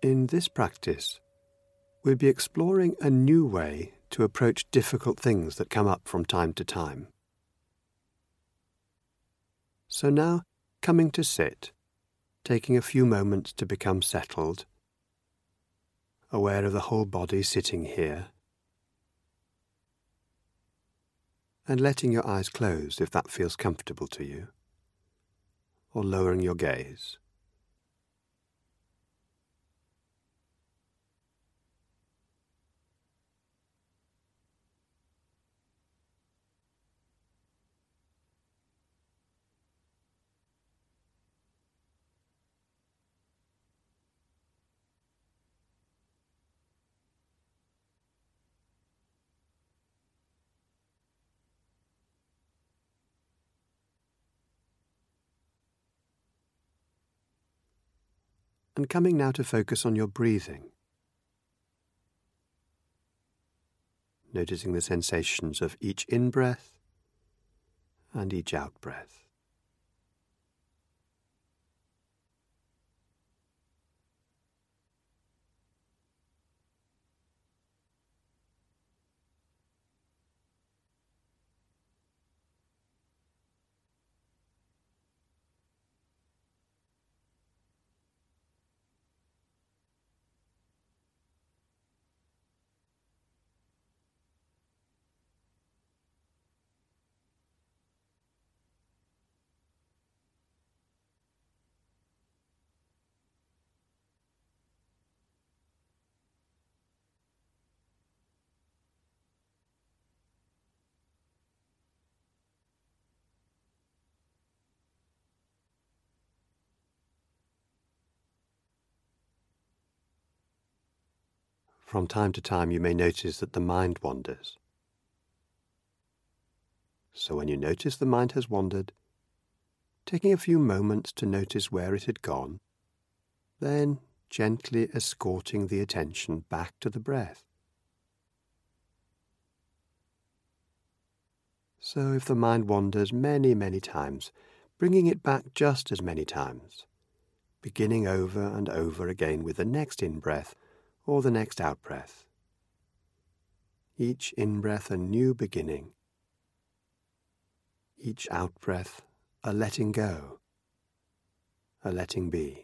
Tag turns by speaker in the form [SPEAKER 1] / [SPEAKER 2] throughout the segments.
[SPEAKER 1] In this practice, we'll be exploring a new way to approach difficult things that come up from time to time. So now, coming to sit, taking a few moments to become settled, aware of the whole body sitting here, and letting your eyes close if that feels comfortable to you, or lowering your gaze. And coming now to focus on your breathing, noticing the sensations of each in-breath and each out-breath. From time to time you may notice that the mind wanders. So when you notice the mind has wandered, taking a few moments to notice where it had gone, then gently escorting the attention back to the breath. So if the mind wanders many, many times, bringing it back just as many times, beginning over and over again with the next in-breath or the next out-breath. Each in-breath a new beginning, each out-breath a letting go, a letting be.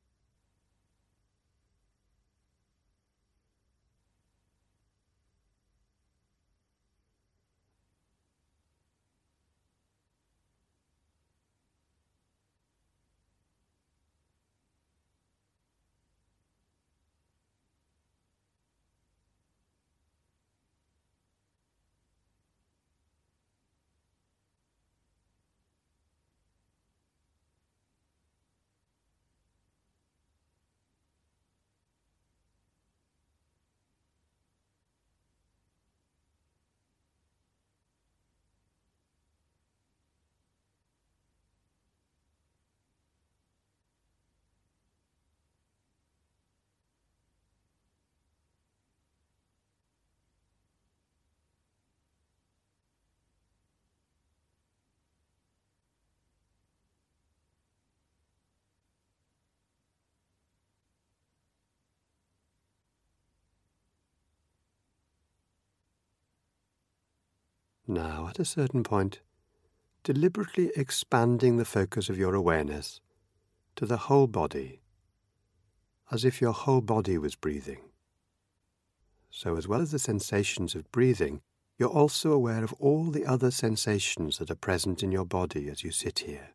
[SPEAKER 1] Now, at a certain point, deliberately expanding the focus of your awareness to the whole body, as if your whole body was breathing. So as well as the sensations of breathing, you're also aware of all the other sensations that are present in your body as you sit here.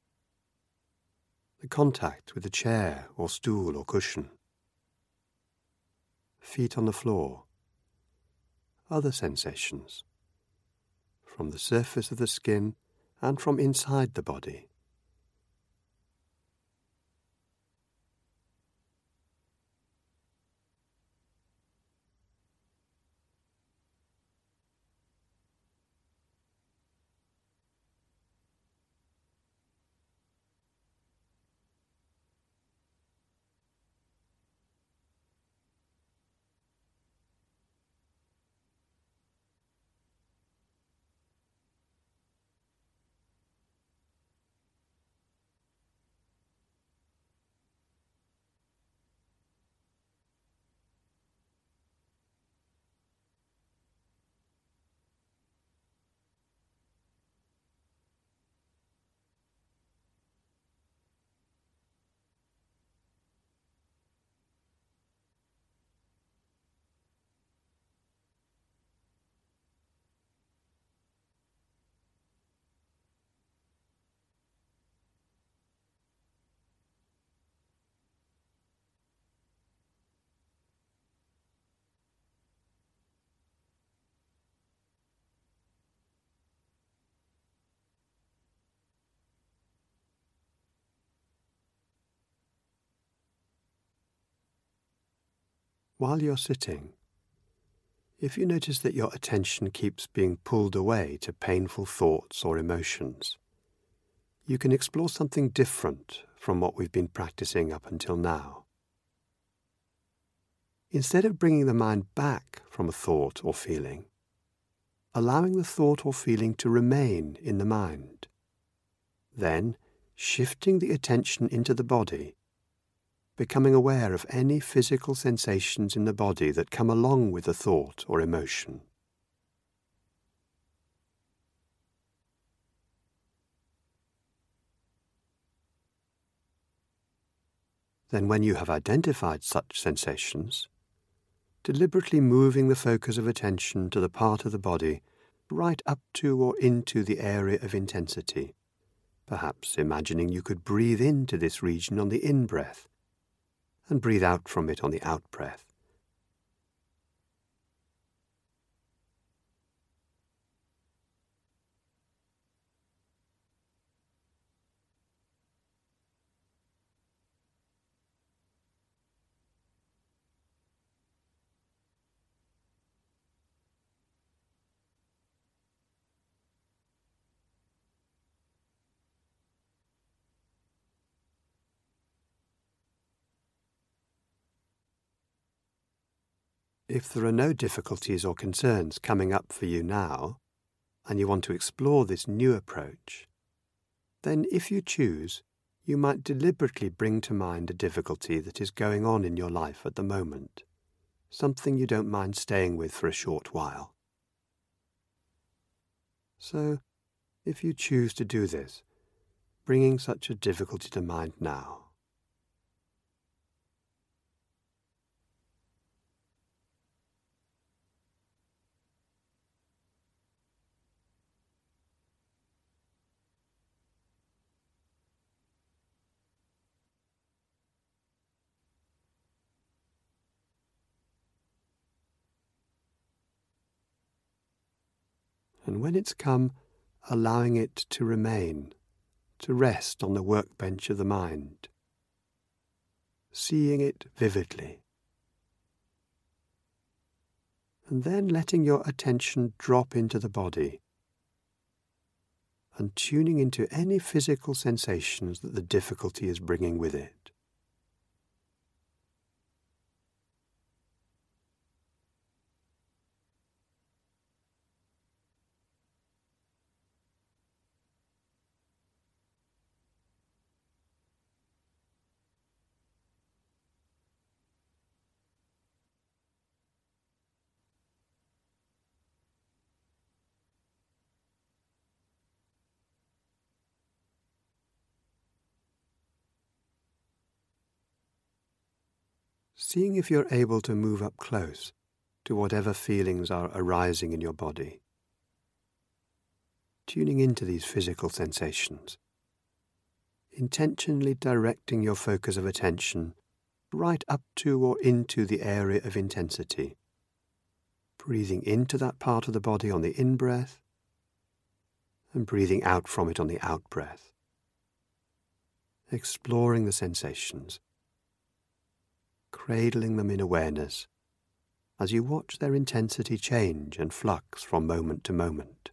[SPEAKER 1] The contact with the chair or stool or cushion, feet on the floor, other sensations, from the surface of the skin and from inside the body. while you're sitting, if you notice that your attention keeps being pulled away to painful thoughts or emotions, you can explore something different from what we've been practicing up until now. Instead of bringing the mind back from a thought or feeling, allowing the thought or feeling to remain in the mind, then shifting the attention into the body, becoming aware of any physical sensations in the body that come along with the thought or emotion. Then when you have identified such sensations, deliberately moving the focus of attention to the part of the body right up to or into the area of intensity, perhaps imagining you could breathe into this region on the in-breath and breathe out from it on the out-breath. If there are no difficulties or concerns coming up for you now, and you want to explore this new approach, then if you choose, you might deliberately bring to mind a difficulty that is going on in your life at the moment, something you don't mind staying with for a short while. So, if you choose to do this, bringing such a difficulty to mind now, and when it's come, allowing it to remain, to rest on the workbench of the mind, seeing it vividly, and then letting your attention drop into the body and tuning into any physical sensations that the difficulty is bringing with it. Seeing if you're able to move up close to whatever feelings are arising in your body. Tuning into these physical sensations. Intentionally directing your focus of attention right up to or into the area of intensity. Breathing into that part of the body on the in-breath and breathing out from it on the out-breath. Exploring the sensations, cradling them in awareness as you watch their intensity change and flux from moment to moment.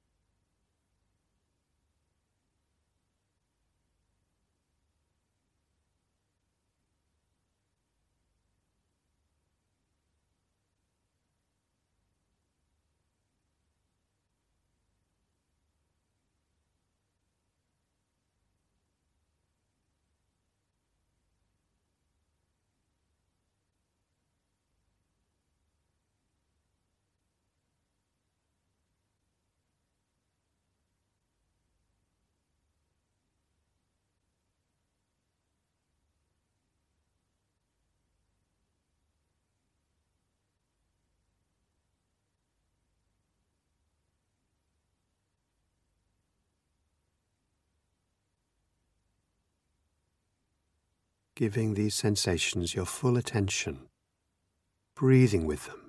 [SPEAKER 1] Giving these sensations your full attention, breathing with them.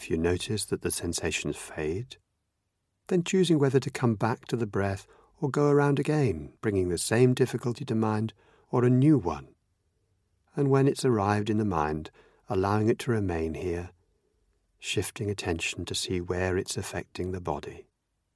[SPEAKER 1] If you notice that the sensations fade, then choosing whether to come back to the breath or go around again, bringing the same difficulty to mind or a new one. And when it's arrived in the mind, allowing it to remain here, shifting attention to see where it's affecting the body.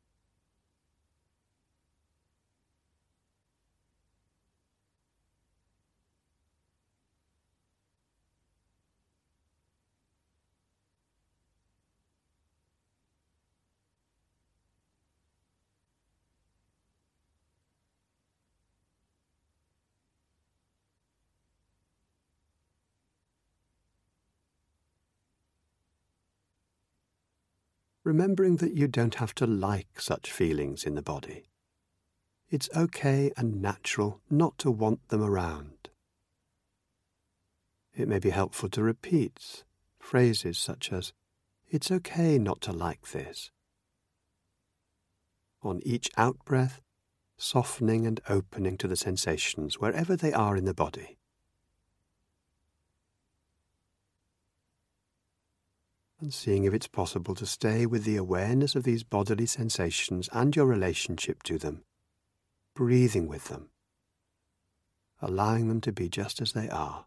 [SPEAKER 1] Remembering that you don't have to like such feelings in the body. It's okay and natural not to want them around. It may be helpful to repeat phrases such as, "It's okay not to like this." On each out-breath, softening and opening to the sensations wherever they are in the body. And seeing if it's possible to stay with the awareness of these bodily sensations and your relationship to them, breathing with them, allowing them to be just as they are.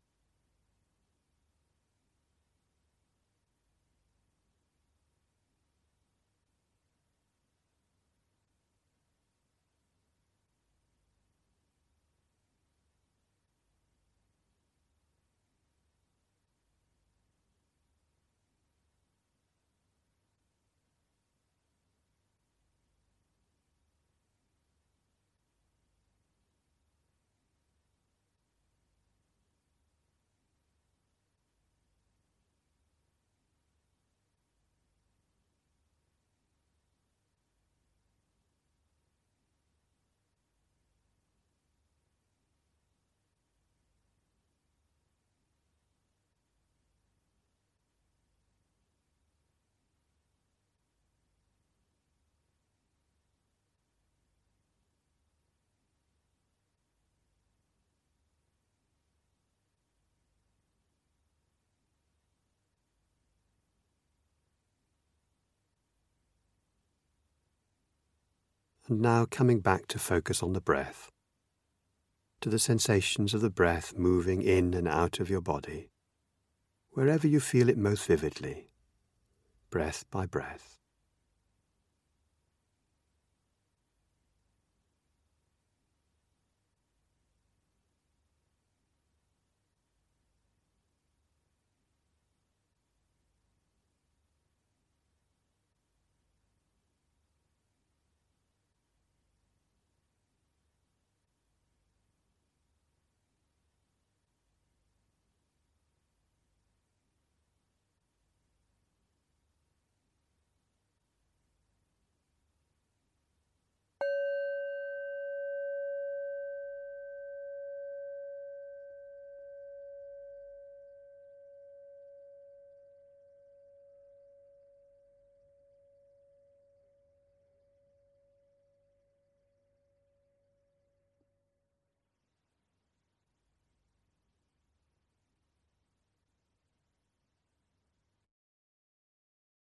[SPEAKER 1] And now coming back to focus on the breath, to the sensations of the breath moving in and out of your body, wherever you feel it most vividly, breath by breath.